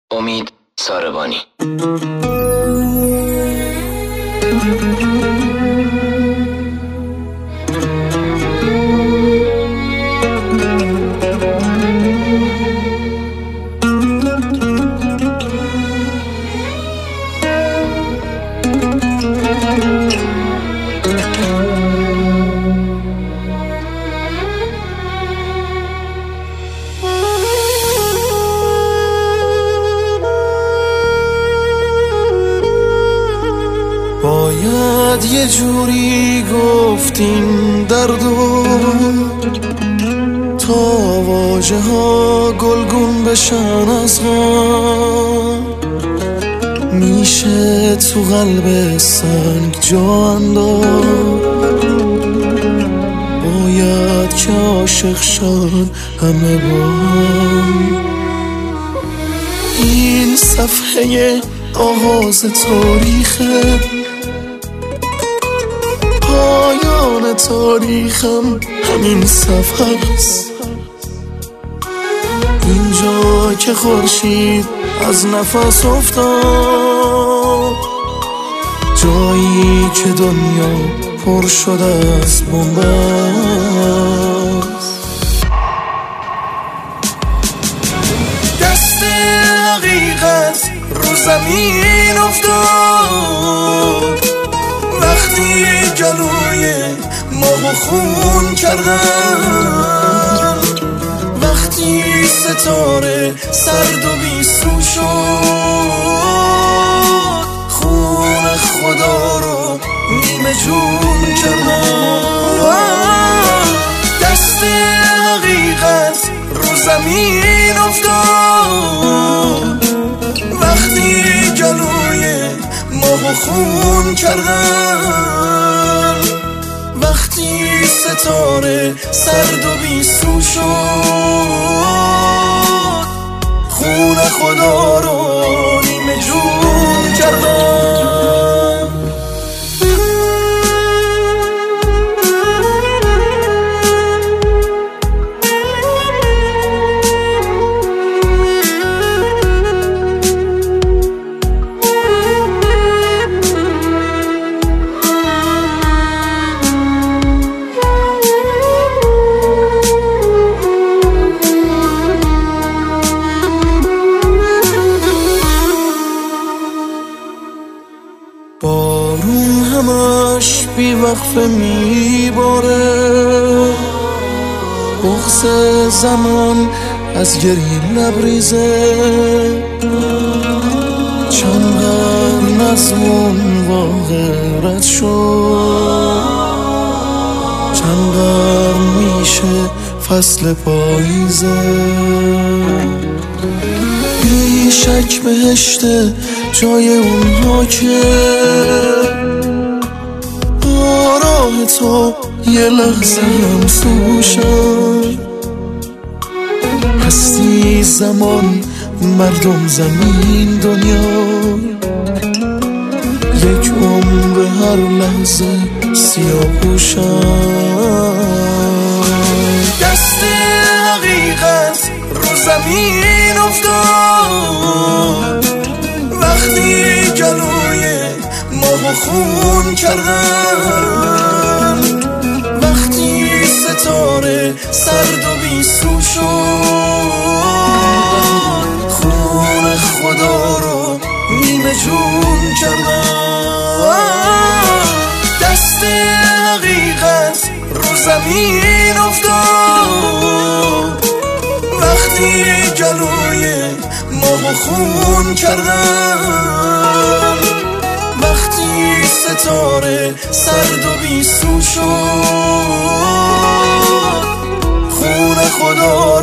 امید ساربانی. باید یه جوری گفتین دردو تا واژه ها گلگون بشن از غم. میشه تو قلب سنگ جا انداخت، باید که عاشق شن همه با هم. این صفحه آغاز تاریخه، پایان تاریخم همین صفحه است. اینجا که خورشید از نفس افتاد، جایی که دنیا پر شده از بنبست. دست حقیقت رو زمین افتاد، وقتی جلوی ماه خون کردن، وقتی ستاره سرد و بیسو شد، خون خدا رو نیمه جون کردن. دست حقیقت رو زمین افتاد، وقتی جلوی ماه خون کردن، وقتی ستاره سرد و بیسو شد، خون خدا رو نیمه جون کردن. بارون همش بی وقفه میباره، بغض زمان از گریه لبریزه. چند قرن از اون واقع رد شد، چند قرن میشه فصل پاییزه. بی شک بهشته جای اونها که با راه تو یه لحظه هم سوشن. هستی زمان مردم زمین دنیا، یک عمر هر لحظه سیاه‌پوشن. دست حقیقت رو زمین افتاد، وقتی جلوی ماه خون کردن، وقتی ستاره سرد و بیسو شد، خون خدا رو نیمه جون کردن. دست حقیقت رو زمین افتاد، وقتی جلوی ماه خون کردن، وقتی ستاره سرد و بیسو شد، خون خدا